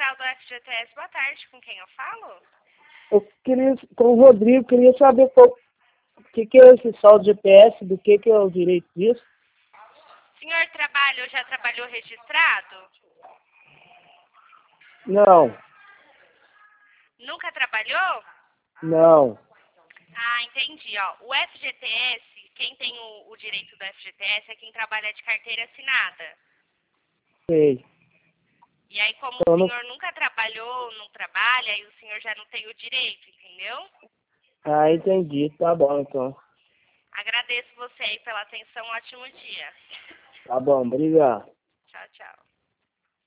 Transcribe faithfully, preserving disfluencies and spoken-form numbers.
Central do F G T S, boa tarde, com quem eu falo? Eu queria, com o Rodrigo, queria saber qual, o que, que é esse saldo G P S, do que, que é o direito disso? O senhor trabalha ou já trabalhou registrado? Não, Nunca trabalhou? não, Ah, entendi. Ó, o F G T S, quem tem o, o direito do F G T S é quem trabalha de carteira assinada. sei. E aí, como Eu o não... senhor nunca trabalhou, não trabalha, aí o senhor já não tem o direito, entendeu? Ah, entendi, tá bom então. Agradeço você aí pela atenção, ótimo dia. Tá bom, obrigado. Tchau, tchau.